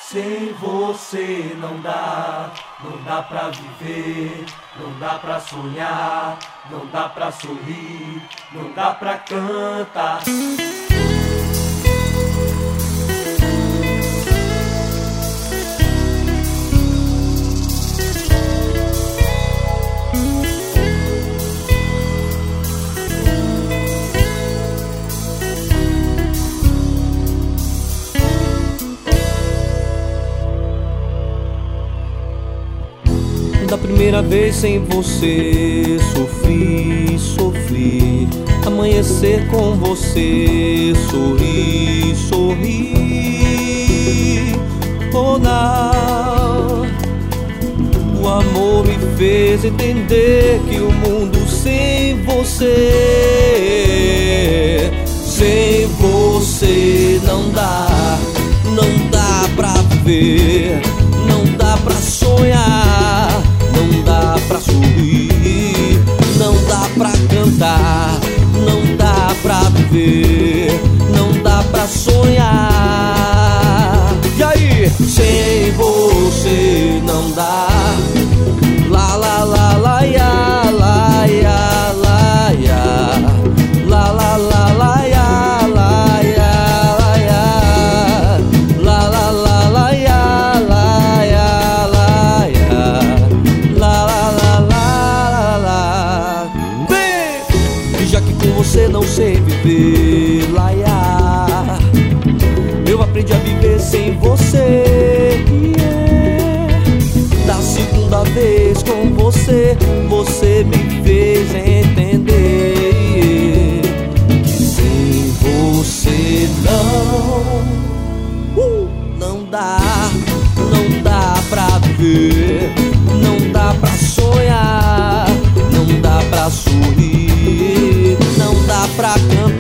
Sem você não dá pra viver, não dá pra sonhar, não dá pra sorrir, não dá pra cantar. Da primeira vez sem você sofri, amanhecer com você, sorri, oh não. O amor me fez entender que o mundo sem você não dá pra viver, não dá pra sonhar, não dá pra sorrir, não dá pra cantar, não dá pra viver, não dá pra sonhar. E aí? Sem você não dá. La la la la ya, la ya, la ya, la la la la ya, la ya, la ya, la la la la ya, la ya, la ya, la la la la la. Vem! E já que com você não sei viver, la ya, eu aprendi a viver sem você. Da segunda vez com você, você me fez entender que sem você não dá pra viver, não dá pra sonhar, não dá pra sorrir, não dá pra cantar.